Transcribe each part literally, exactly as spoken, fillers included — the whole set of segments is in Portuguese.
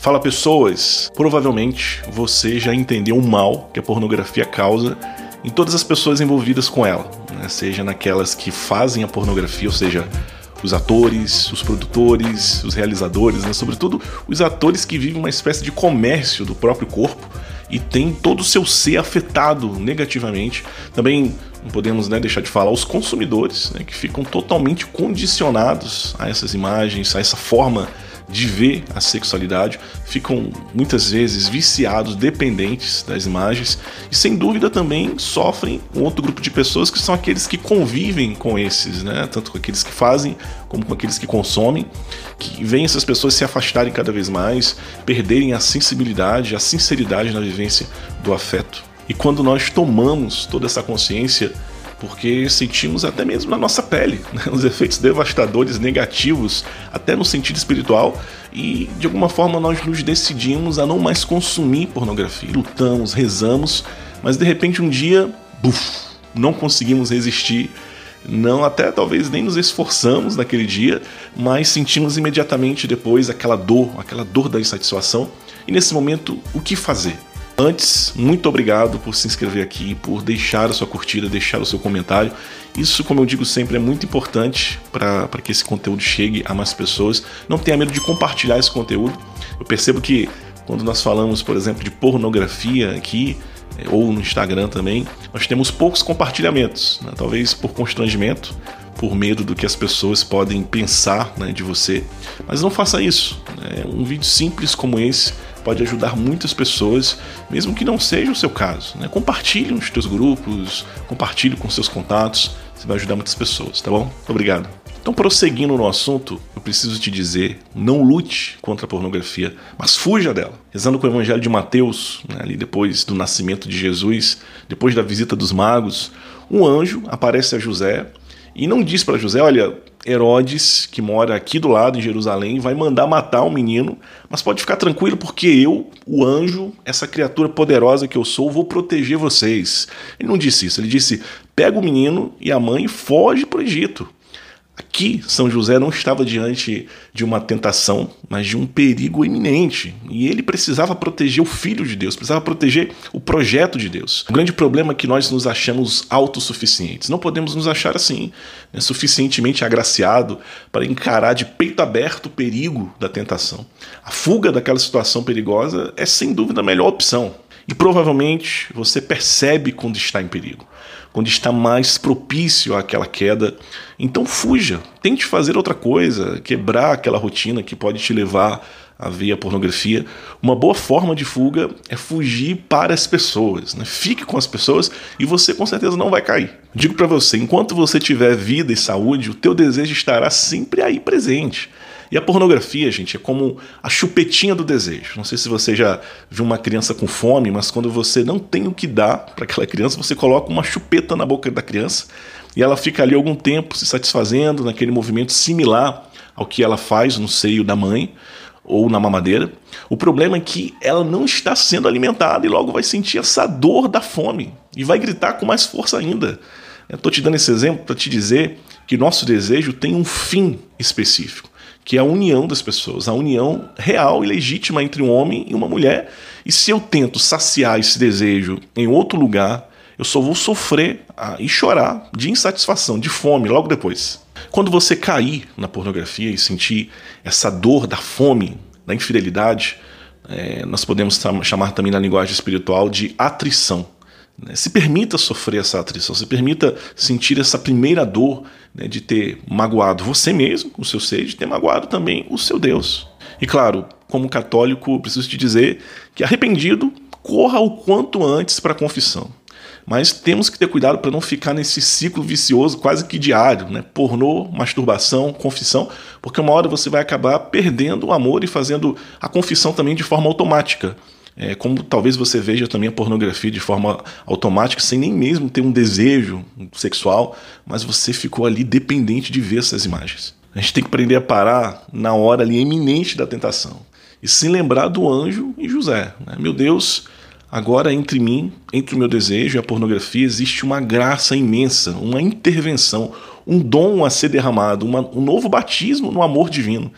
Fala pessoas, provavelmente você já entendeu o mal que a pornografia causa em todas as pessoas envolvidas com ela, né? Seja naquelas que fazem a pornografia, ou seja, os atores, os produtores, os realizadores, né? Sobretudo os atores que vivem uma espécie de comércio do próprio corpo e tem todo o seu ser afetado negativamente. Também não podemos, né, deixar de falar os consumidores, né, que ficam totalmente condicionados a essas imagens, a essa forma de ver a sexualidade, ficam muitas vezes viciados, dependentes das imagens e sem dúvida também sofrem um outro grupo de pessoas que são aqueles que convivem com esses, né? Tanto com aqueles que fazem como com aqueles que consomem, que veem essas pessoas se afastarem cada vez mais, perderem a sensibilidade, a sinceridade na vivência do afeto. E quando nós tomamos toda essa consciência, porque sentimos até mesmo na nossa pele, né, os efeitos devastadores, negativos, até no sentido espiritual, e de alguma forma nós nos decidimos a não mais consumir pornografia. Lutamos, rezamos, mas de repente um dia, buf, não conseguimos resistir, não, até talvez nem nos esforçamos naquele dia, mas sentimos imediatamente depois aquela dor, aquela dor da insatisfação, e nesse momento, o que fazer? Antes, muito obrigado por se inscrever aqui, por deixar a sua curtida, deixar o seu comentário. Isso, como eu digo sempre, é muito importante para que esse conteúdo chegue a mais pessoas. Não tenha medo de compartilhar esse conteúdo. Eu percebo que quando nós falamos, por exemplo, de pornografia aqui, ou no Instagram também, nós temos poucos compartilhamentos, né? Talvez por constrangimento, por medo do que as pessoas podem pensar, né, de você. Mas não faça isso, né? Um vídeo simples como esse pode ajudar muitas pessoas, mesmo que não seja o seu caso, né? Compartilhe nos teus grupos, compartilhe com seus contatos, você vai ajudar muitas pessoas, tá bom? Obrigado. Então, prosseguindo no assunto, eu preciso te dizer, não lute contra a pornografia, mas fuja dela. Rezando com o Evangelho de Mateus, né, ali depois do nascimento de Jesus, depois da visita dos magos, um anjo aparece a José e não diz para José, olha, Herodes, que mora aqui do lado em Jerusalém, vai mandar matar o menino, mas pode ficar tranquilo porque eu, o anjo, essa criatura poderosa que eu sou, vou proteger vocês. Ele não disse isso, ele disse, pega o menino e a mãe e foge para o Egito. Aqui, São José não estava diante de uma tentação, mas de um perigo iminente. E ele precisava proteger o Filho de Deus, precisava proteger o projeto de Deus. O grande problema é que nós nos achamos autossuficientes. Não podemos nos achar assim, né, suficientemente agraciado para encarar de peito aberto o perigo da tentação. A fuga daquela situação perigosa é sem dúvida a melhor opção. E provavelmente você percebe quando está em perigo, quando está mais propício àquela queda. Então fuja, tente fazer outra coisa, quebrar aquela rotina que pode te levar a ver a pornografia. Uma boa forma de fuga é fugir para as pessoas, né? Fique com as pessoas e você com certeza não vai cair. Digo para você, enquanto você tiver vida e saúde, o teu desejo estará sempre aí presente. E a pornografia, gente, é como a chupetinha do desejo. Não sei se você já viu uma criança com fome, mas quando você não tem o que dar para aquela criança, você coloca uma chupeta na boca da criança e ela fica ali algum tempo se satisfazendo naquele movimento similar ao que ela faz no seio da mãe ou na mamadeira. O problema é que ela não está sendo alimentada e logo vai sentir essa dor da fome e vai gritar com mais força ainda. Estou te dando esse exemplo para te dizer que nosso desejo tem um fim específico, que é a união das pessoas, a união real e legítima entre um homem e uma mulher. E se eu tento saciar esse desejo em outro lugar, eu só vou sofrer ah, e chorar de insatisfação, de fome, logo depois. Quando você cair na pornografia e sentir essa dor da fome, da infidelidade, é, nós podemos chamar também na linguagem espiritual de atrição. Se permita sofrer essa atrição, se permita sentir essa primeira dor, né, de ter magoado você mesmo, o seu ser, de ter magoado também o seu Deus. E claro, como católico, preciso te dizer que arrependido, corra o quanto antes para a confissão. Mas temos que ter cuidado para não ficar nesse ciclo vicioso quase que diário, né? Pornô, masturbação, confissão, porque uma hora você vai acabar perdendo o amor e fazendo a confissão também de forma automática. É, como talvez você veja também a pornografia de forma automática, sem nem mesmo ter um desejo sexual, mas você ficou ali dependente de ver essas imagens. A gente tem que aprender a parar na hora ali iminente da tentação e se lembrar do anjo e José, né? Meu Deus, agora entre mim, entre o meu desejo e a pornografia, existe uma graça imensa, uma intervenção, um dom a ser derramado, uma, um novo batismo no amor divino.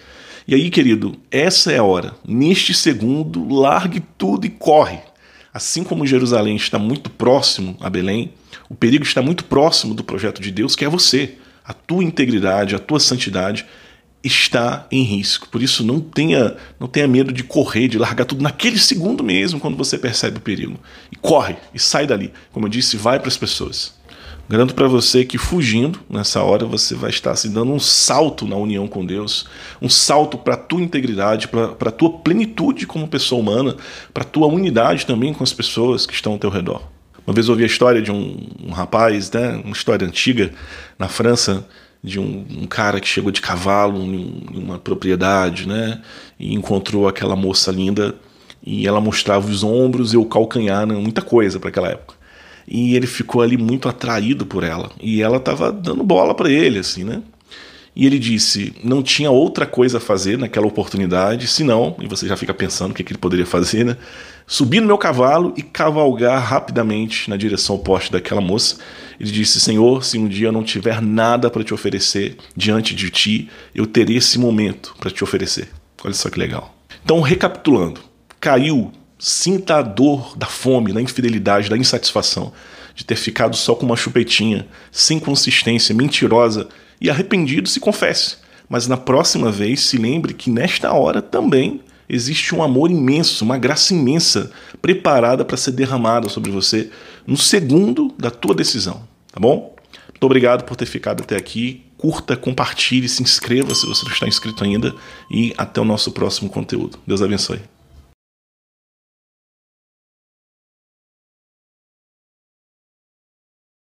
E aí, querido, essa é a hora. Neste segundo, largue tudo e corre. Assim como Jerusalém está muito próximo a Belém, o perigo está muito próximo do projeto de Deus, que é você. A tua integridade, a tua santidade está em risco. Por isso, não tenha, não tenha medo de correr, de largar tudo naquele segundo mesmo, quando você percebe o perigo. E corre, e sai dali. Como eu disse, vai para as pessoas. Garanto para você que fugindo, nessa hora, você vai estar se dando um salto na união com Deus, um salto para a tua integridade, para a tua plenitude como pessoa humana, para a tua unidade também com as pessoas que estão ao teu redor. Uma vez eu ouvi a história de um, um rapaz, né, uma história antiga, na França, de um, um cara que chegou de cavalo em, em uma propriedade, né, e encontrou aquela moça linda, e ela mostrava os ombros e o calcanhar, né, muita coisa para aquela época. E ele ficou ali muito atraído por ela. E ela estava dando bola para ele, assim, né? E ele disse, não tinha outra coisa a fazer naquela oportunidade, senão, e você já fica pensando o que, que ele poderia fazer, né? Subir no meu cavalo e cavalgar rapidamente na direção oposta daquela moça. Ele disse, Senhor, se um dia eu não tiver nada para te oferecer diante de ti, eu terei esse momento para te oferecer. Olha só que legal. Então, recapitulando, caiu. Sinta a dor da fome, da infidelidade, da insatisfação, de ter ficado só com uma chupetinha, sem consistência, mentirosa, e arrependido, se confesse. Mas na próxima vez, se lembre que nesta hora também existe um amor imenso, uma graça imensa, preparada para ser derramada sobre você no segundo da tua decisão, tá bom? Muito obrigado por ter ficado até aqui. Curta, compartilhe, se inscreva se você não está inscrito ainda, e até o nosso próximo conteúdo. Deus abençoe.